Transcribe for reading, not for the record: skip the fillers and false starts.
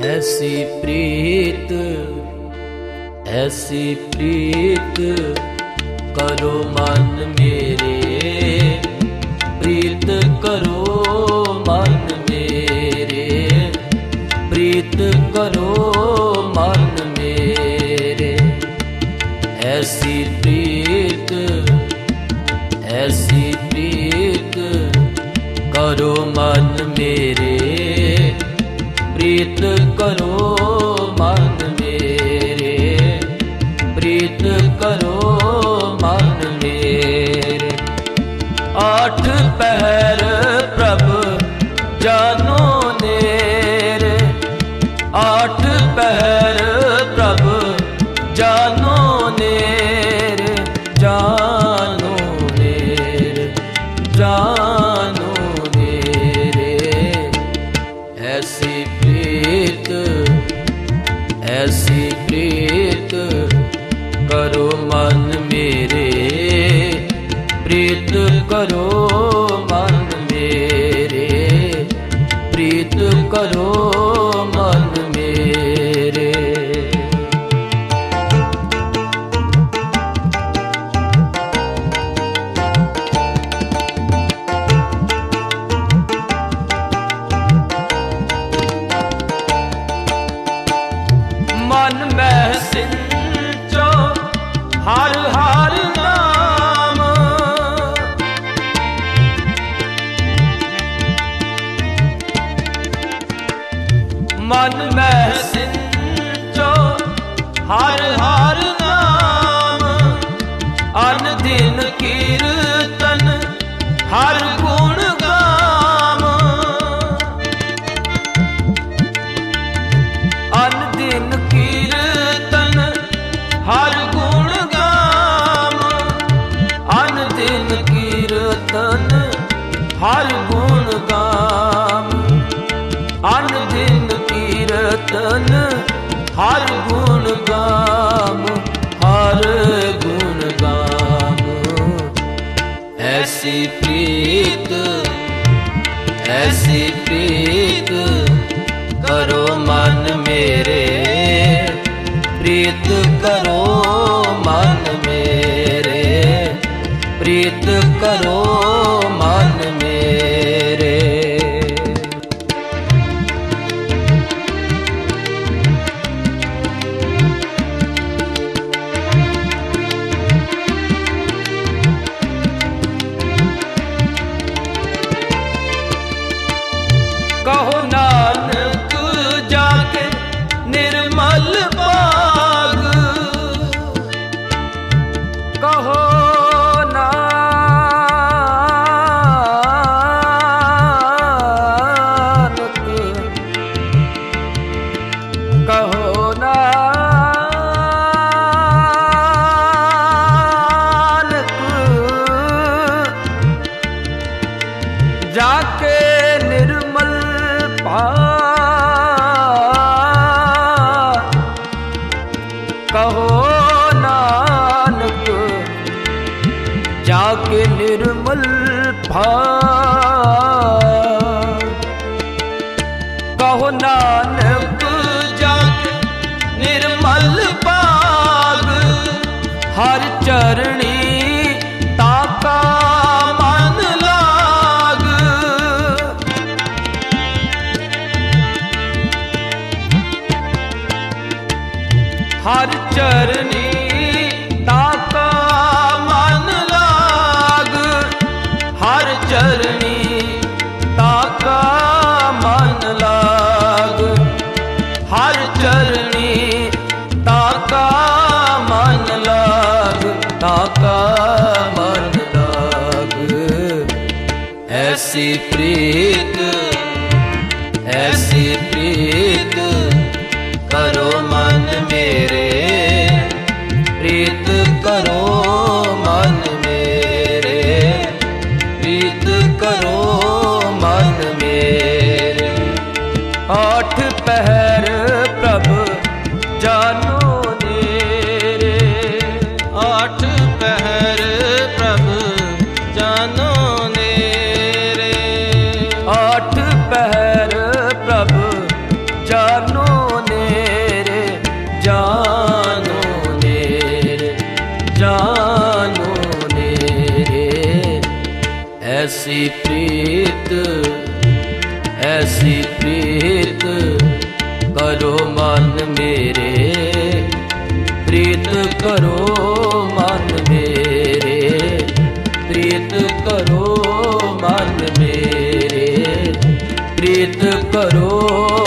ऐसी प्रीत करो मन मेरे, प्रीत करो मन मेरे, प्रीत करो मन मेरे। ऐसी प्रीत करो मन मेरे, प्रीत करो मन मेरे, प्रीत करो मन मेरे। आठ पहर प्रभु जानो नेरे, आठ पहर प्रभु जानो नेरे, जानो नेरे, जानो नेरे। ऐसी प्रीत करो मन मेरे, प्रीत करो मन मेरे, प्रीत करो मन मेरे। मन में सिंचो हर हर नाम, मन में सिंचो हर हर नाम। अन दिन कीर्तन हर गुण गाम, अन दिन कीर्तन हर गुण गाम, अन दिन कीर्तन हर गुण गाम, अन दिन कीर्तन हर गुण गाम, हर गुण गाम। ऐसी प्रीत करो मन मेरे, प्रीत करो मन मेरे, प्रीत करो मन मेरे। कहो नानक जाके निर्मल बाग, कहो नानक, कहो नानक जाके निर्मल कहो नानक जाके निर्मल भाग, कहो नानक जाके निर्मल भाग। हर चरणी ताका मन लाग, हर चरणी ताका मन लाग, हर चरणी ताका मन लाग, हर चरणी ताका मन लाग, ताका मन लाग। ऐसी प्रीत करो मन मेरे, प्रीत करो मन मेरे, प्रीत करो मन मेरे। आठ पहर प्रभु जानो नेरे, आठ पहर प्रभु जानो नेरे, आठ पहर प्रभु जानो ऐसी प्रीत करो मन मेरे, प्रीत करो मन मेरे, प्रीत करो मन मेरे, प्रीत करो